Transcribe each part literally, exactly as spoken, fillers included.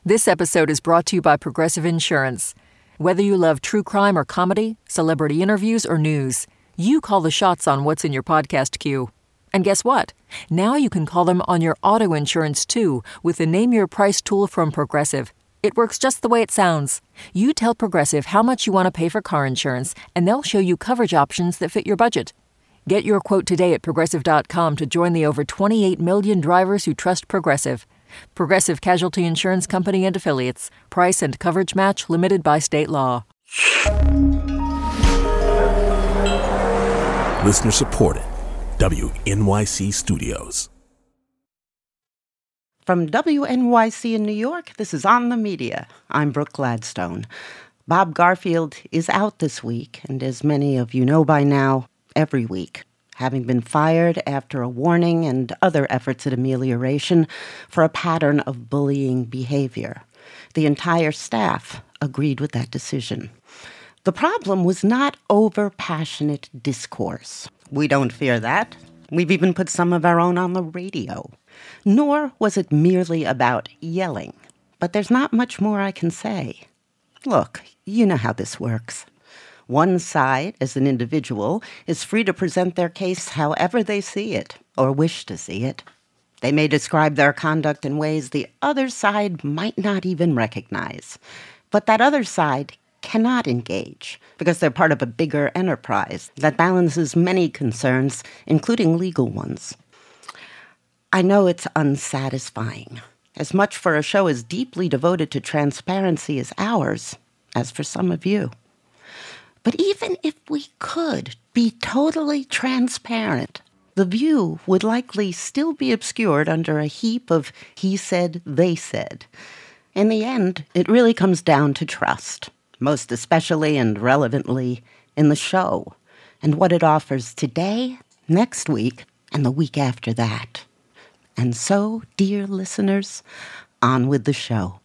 This episode is brought to you by Progressive Insurance. Whether you love true crime or comedy, celebrity interviews or news, you call the shots on what's in your podcast queue. And guess what? Now you can call them on your auto insurance too with the Name Your Price tool from Progressive. It works just the way it sounds. You tell Progressive how much you want to pay for car insurance, and they'll show you coverage options that fit your budget. Get your quote today at Progressive dot com to join the over twenty-eight million drivers who trust Progressive. Progressive Casualty Insurance Company and Affiliates. Price and coverage match limited by state law. Listener supported. W N Y C Studios. From W N Y C in New York, this is On the Media. I'm Brooke Gladstone. Bob Garfield is out this week, and as many of you know by now, every week, having been fired after a warning and other efforts at amelioration for a pattern of bullying behavior. The entire staff agreed with that decision. The problem was not over-passionate discourse. We don't fear that. We've even put some of our own on the radio. Nor was it merely about yelling. But there's not much more I can say. Look, you know how this works. One side, as an individual, is free to present their case however they see it, or wish to see it. They may describe their conduct in ways the other side might not even recognize. But that other side cannot engage, because they're part of a bigger enterprise that balances many concerns, including legal ones. I know it's unsatisfying, as much for a show as deeply devoted to transparency as ours, as for some of you. But even if we could be totally transparent, the view would likely still be obscured under a heap of he said, they said. In the end, it really comes down to trust, most especially and relevantly in the show, and what it offers today, next week, and the week after that. And so, dear listeners, on with the show.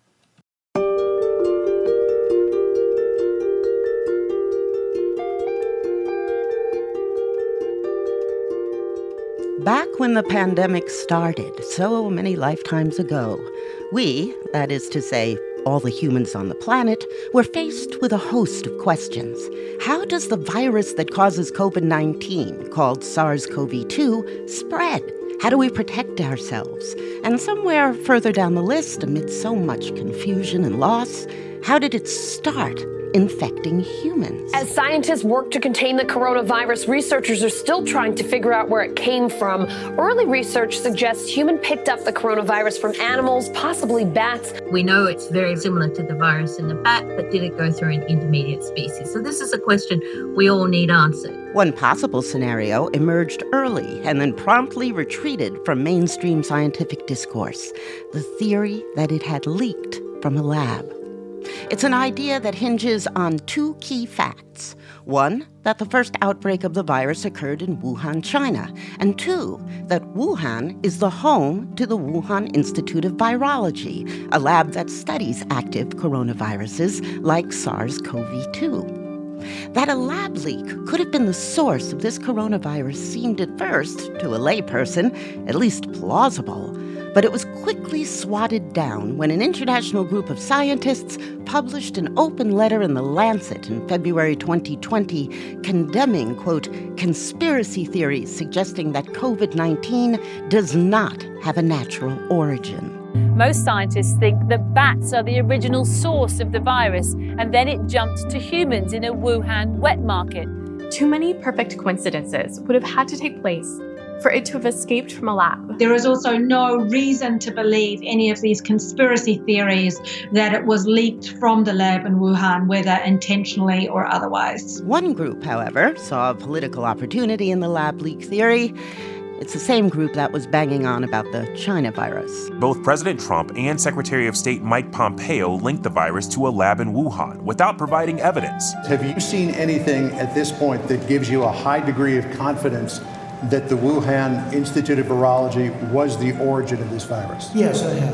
Back when the pandemic started, so many lifetimes ago, we, that is to say, all the humans on the planet, were faced with a host of questions. How does the virus that causes covid nineteen, called SARS CoV two, spread? How do we protect ourselves? And somewhere further down the list, amid so much confusion and loss, how did it start infecting humans? As scientists work to contain the coronavirus, researchers are still trying to figure out where it came from. Early research suggests humans picked up the coronavirus from animals, possibly bats. We know it's very similar to the virus in the bat, but did it go through an intermediate species? So this is a question we all need answered. One possible scenario emerged early and then promptly retreated from mainstream scientific discourse: the theory that it had leaked from a lab. It's an idea that hinges on two key facts. One, that the first outbreak of the virus occurred in Wuhan, China. And two, that Wuhan is the home to the Wuhan Institute of Virology, a lab that studies active coronaviruses like SARS CoV two. That a lab leak could have been the source of this coronavirus seemed at first, to a layperson, at least plausible. But it was quickly swatted down when an international group of scientists published an open letter in The Lancet in February twenty twenty condemning, quote, conspiracy theories suggesting that covid nineteen does not have a natural origin. Most scientists think that bats are the original source of the virus, and then it jumped to humans in a Wuhan wet market. Too many perfect coincidences would have had to take place for it to have escaped from a lab. There is also no reason to believe any of these conspiracy theories that it was leaked from the lab in Wuhan, whether intentionally or otherwise. One group, however, saw a political opportunity in the lab leak theory. It's the same group that was banging on about the China virus. Both President Trump and Secretary of State Mike Pompeo linked the virus to a lab in Wuhan without providing evidence. Have you seen anything at this point that gives you a high degree of confidence that the Wuhan Institute of Virology was the origin of this virus? Yes, I have.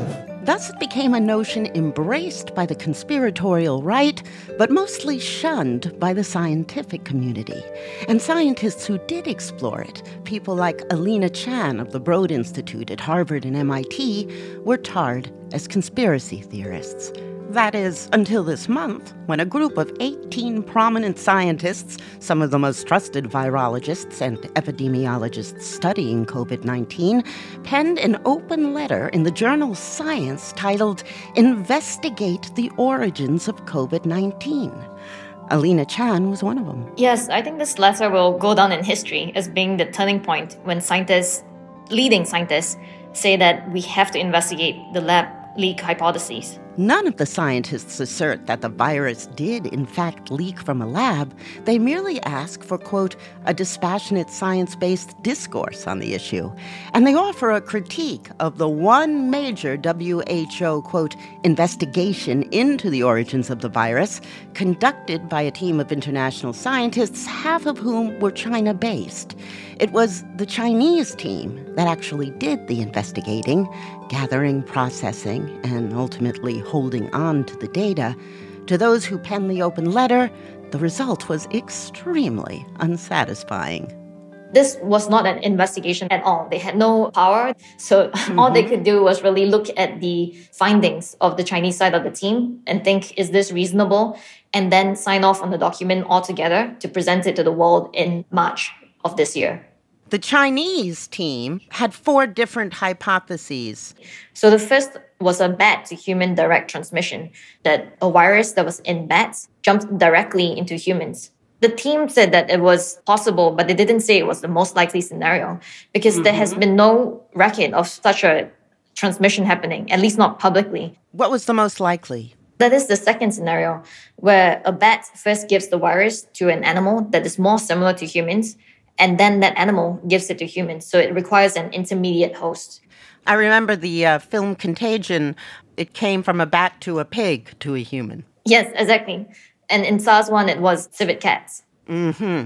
Thus, it became a notion embraced by the conspiratorial right, but mostly shunned by the scientific community. And scientists who did explore it, people like Alina Chan of the Broad Institute at Harvard and M I T, were tarred as conspiracy theorists. That is, until this month, when a group of eighteen prominent scientists, some of the most trusted virologists and epidemiologists studying COVID nineteen, penned an open letter in the journal Science titled Investigate the Origins of COVID nineteen. Alina Chan was one of them. Yes, I think this letter will go down in history as being the turning point when scientists, leading scientists, say that we have to investigate the lab leak hypotheses. None of the scientists assert that the virus did, in fact, leak from a lab. They merely ask for, quote, a dispassionate science-based discourse on the issue. And they offer a critique of the one major W H O, quote, investigation into the origins of the virus conducted by a team of international scientists, half of whom were China-based. It was the Chinese team that actually did the investigating, gathering, processing, and ultimately holding on to the data. To those who penned the open letter, the result was extremely unsatisfying. This was not an investigation at all. They had no power, so mm-hmm. all they could do was really look at the findings of the Chinese side of the team and think, is this reasonable? And then sign off on the document altogether to present it to the world in March of this year. The Chinese team had four different hypotheses. So the first was a bat-to-human direct transmission, that a virus that was in bats jumped directly into humans. The team said that it was possible, but they didn't say it was the most likely scenario because mm-hmm. there has been no record of such a transmission happening, at least not publicly. What was the most likely? That is the second scenario, where a bat first gives the virus to an animal that is more similar to humans, and then that animal gives it to humans. So it requires an intermediate host. I remember the uh, film Contagion. It came from a bat to a pig to a human. Yes, exactly. And in SARS one, it was civet cats. Mm-hmm.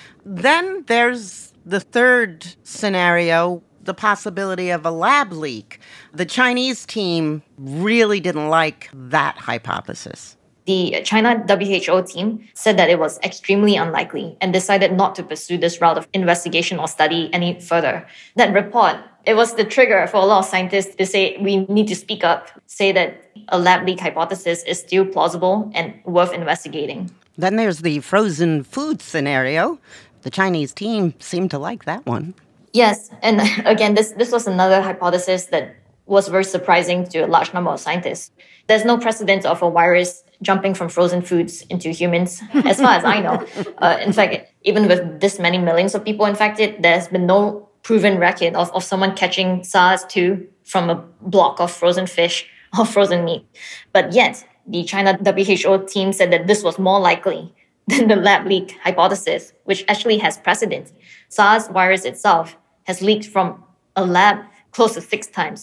Then there's the third scenario, the possibility of a lab leak. The Chinese team really didn't like that hypothesis. The China W H O team said that it was extremely unlikely and decided not to pursue this route of investigation or study any further. That report, it was the trigger for a lot of scientists to say we need to speak up, say that a lab leak hypothesis is still plausible and worth investigating. Then there's the frozen food scenario. The Chinese team seemed to like that one. Yes, and again, this, this was another hypothesis that was very surprising to a large number of scientists. There's no precedent of a virus jumping from frozen foods into humans, as far as I know. Uh, in fact, even with this many millions of people infected, there's been no proven record of, of someone catching SARS two from a block of frozen fish or frozen meat. But yet, the China W H O team said that this was more likely than the lab leak hypothesis, which actually has precedent. SARS virus itself has leaked from a lab close to six times.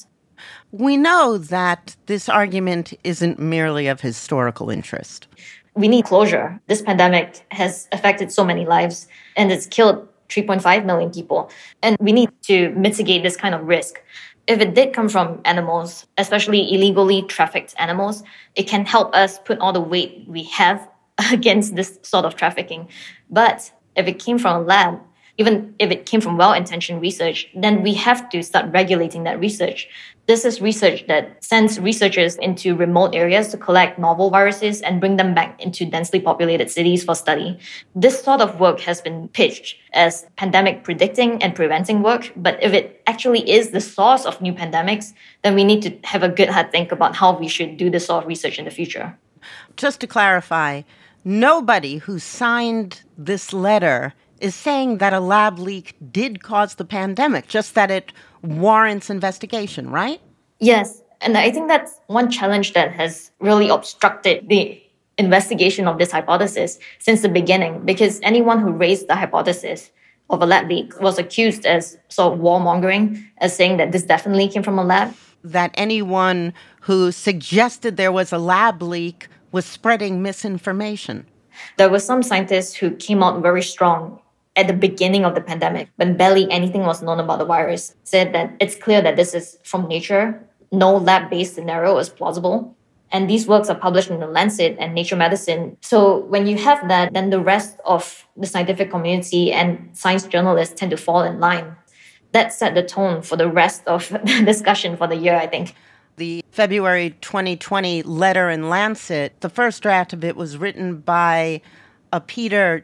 We know that this argument isn't merely of historical interest. We need closure. This pandemic has affected so many lives, and it's killed three point five million people. And we need to mitigate this kind of risk. If it did come from animals, especially illegally trafficked animals, it can help us put all the weight we have against this sort of trafficking. But if it came from a lab, even if it came from well-intentioned research, then we have to start regulating that research. This is research that sends researchers into remote areas to collect novel viruses and bring them back into densely populated cities for study. This sort of work has been pitched as pandemic predicting and preventing work, but if it actually is the source of new pandemics, then we need to have a good hard think about how we should do this sort of research in the future. Just to clarify, nobody who signed this letter is saying that a lab leak did cause the pandemic, just that it warrants investigation, right? Yes, and I think that's one challenge that has really obstructed the investigation of this hypothesis since the beginning, because anyone who raised the hypothesis of a lab leak was accused as sort of warmongering, as saying that this definitely came from a lab. That anyone who suggested there was a lab leak was spreading misinformation. There were some scientists who came out very strong at the beginning of the pandemic, when barely anything was known about the virus, said that it's clear that this is from nature. no lab-based scenario is plausible. And these works are published in The Lancet and Nature Medicine. So when you have that, then the rest of the scientific community and science journalists tend to fall in line. That set the tone for the rest of the discussion for the year, I think. The February twenty twenty letter in Lancet, the first draft of it was written by a Peter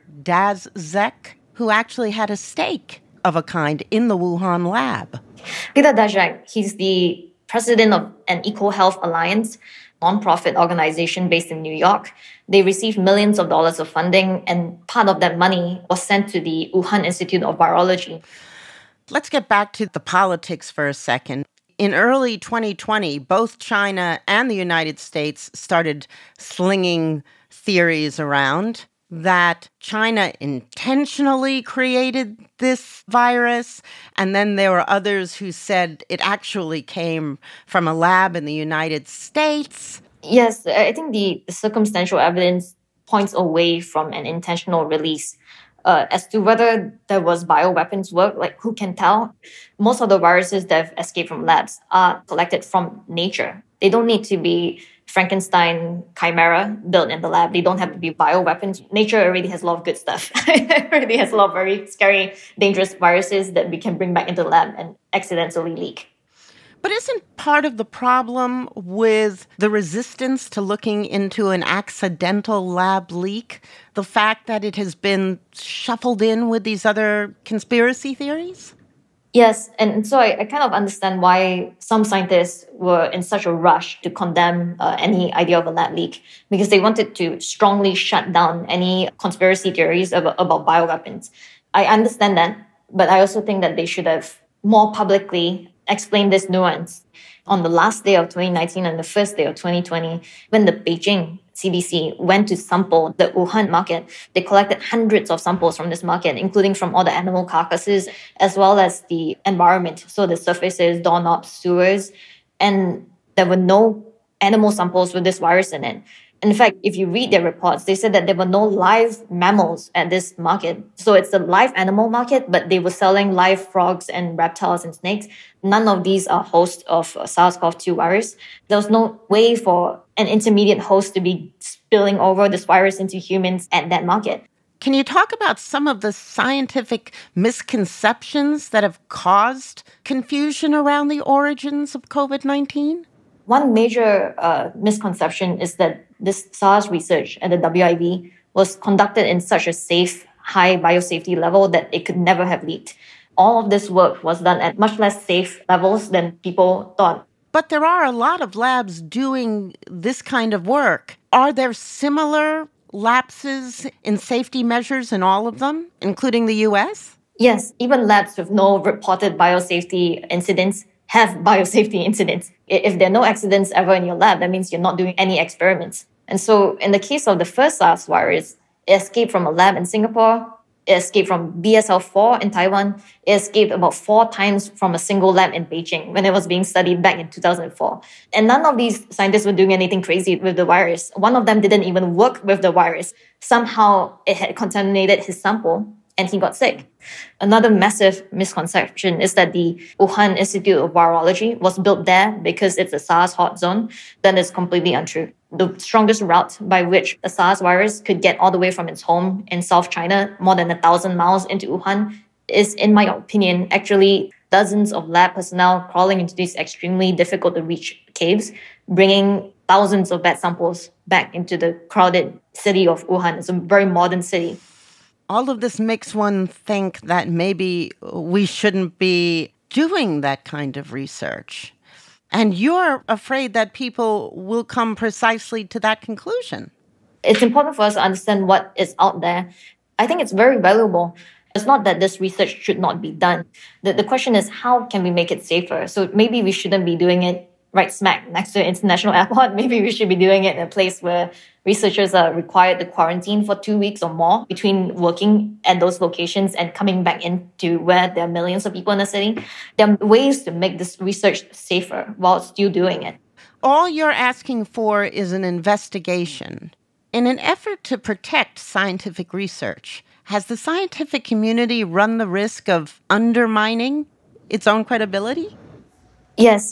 Daszak, who actually had a stake of a kind in the Wuhan lab. Peter Daszak, he's the president of an EcoHealth Alliance, nonprofit organization based in New York. They received millions of dollars of funding, and part of that money was sent to the Wuhan Institute of Virology. Let's get back to the politics for a second. In early twenty twenty, both China and the United States started slinging theories around that China intentionally created this virus, and then there were others who said it actually came from a lab in the United States. Yes, I think the circumstantial evidence points away from an intentional release. Uh, as to whether there was bioweapons work, like who can tell? Most of the viruses that have escaped from labs are collected from nature. They don't need to be Frankenstein chimera built in the lab. They don't have to be bioweapons. Nature already has a lot of good stuff. It already has a lot of very scary, dangerous viruses that we can bring back into the lab and accidentally leak. But isn't part of the problem with the resistance to looking into an accidental lab leak the fact that it has been shuffled in with these other conspiracy theories? Yes, and so I, I kind of understand why some scientists were in such a rush to condemn uh, any idea of a lab leak, because they wanted to strongly shut down any conspiracy theories about, about bioweapons. I understand that, but I also think that they should have more publicly explained this nuance. On the last day of twenty nineteen and the first day of twenty twenty, when the Beijing C D C went to sample the Wuhan market, they collected hundreds of samples from this market, including from all the animal carcasses, as well as the environment, so the surfaces, doorknobs, sewers, and there were no animal samples with this virus in it. In fact, if you read their reports, they said that there were no live mammals at this market. So it's a live animal market, but they were selling live frogs and reptiles and snakes. None of these are hosts of SARS-C o V two virus. There was no way for an intermediate host to be spilling over this virus into humans at that market. Can you talk about some of the scientific misconceptions that have caused confusion around the origins of covid nineteen? One major uh, misconception is that this SARS research at the W I V was conducted in such a safe, high biosafety level that it could never have leaked. All of this work was done at much less safe levels than people thought. But there are a lot of labs doing this kind of work. Are there similar lapses in safety measures in all of them, including the U S? Yes, even labs with no reported biosafety incidents have biosafety incidents. If there are no accidents ever in your lab, that means you're not doing any experiments. And so in the case of the first SARS virus, it escaped from a lab in Singapore, it escaped from B S L four in Taiwan, it escaped about four times from a single lab in Beijing when it was being studied back in two thousand four. And none of these scientists were doing anything crazy with the virus. One of them didn't even work with the virus. Somehow it had contaminated his sample, and he got sick. Another massive misconception is that the Wuhan Institute of Virology was built there because it's a SARS hot zone. That is completely untrue. The strongest route by which the SARS virus could get all the way from its home in South China, more than a thousand miles into Wuhan, is, in my opinion, actually dozens of lab personnel crawling into these extremely difficult to reach caves, bringing thousands of bad samples back into the crowded city of Wuhan. It's a very modern city. All of this makes one think that maybe we shouldn't be doing that kind of research. And you're afraid that people will come precisely to that conclusion. It's important for us to understand what is out there. I think it's very valuable. It's not that this research should not be done. The, the question is, how can we make it safer? So maybe we shouldn't be doing it right smack next to an international airport. Maybe we should be doing it in a place where researchers are required to quarantine for two weeks or more between working at those locations and coming back into where there are millions of people in the city. There are ways to make this research safer while still doing it. All you're asking for is an investigation. In an effort to protect scientific research, has the scientific community run the risk of undermining its own credibility? Yes.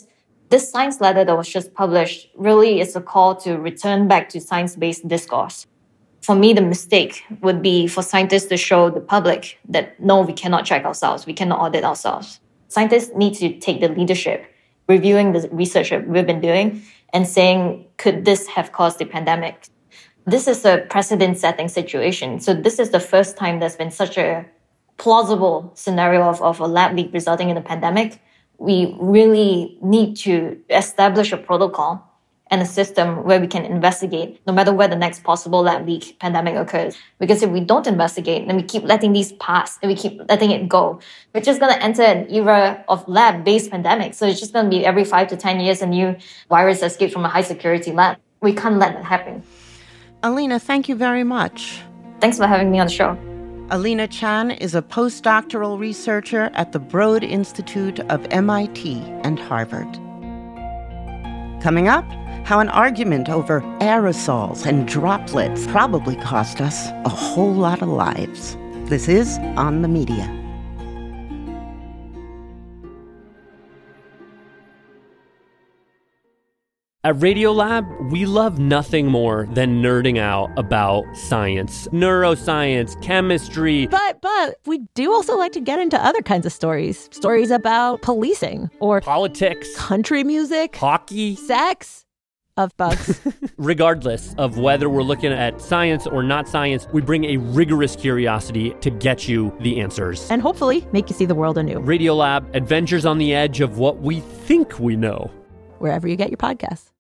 This science letter that was just published really is a call to return back to science-based discourse. For me, the mistake would be for scientists to show the public that, no, we cannot check ourselves, we cannot audit ourselves. Scientists need to take the leadership, reviewing the research that we've been doing and saying, could this have caused the pandemic? This is a precedent-setting situation. So this is the first time there's been such a plausible scenario of, of a lab leak resulting in a pandemic. We really need to establish a protocol and a system where we can investigate no matter where the next possible lab leak pandemic occurs. Because if we don't investigate, then we keep letting these pass and we keep letting it go. We're just going to enter an era of lab-based pandemics. So it's just going to be every five to ten years a new virus escapes from a high-security lab. We can't let that happen. Alina, thank you very much. Thanks for having me on the show. Alina Chan is a postdoctoral researcher at the Broad Institute of M I T and Harvard. Coming up, how an argument over aerosols and droplets probably cost us a whole lot of lives. This is On the Media. At Radiolab, we love nothing more than nerding out about science, neuroscience, chemistry. But, but, we do also like to get into other kinds of stories. Stories about policing or politics, country music, hockey, sex, of bugs. Regardless of whether we're looking at science or not science, we bring a rigorous curiosity to get you the answers. And hopefully make you see the world anew. Radiolab, adventures on the edge of what we think we know. Wherever you get your podcasts.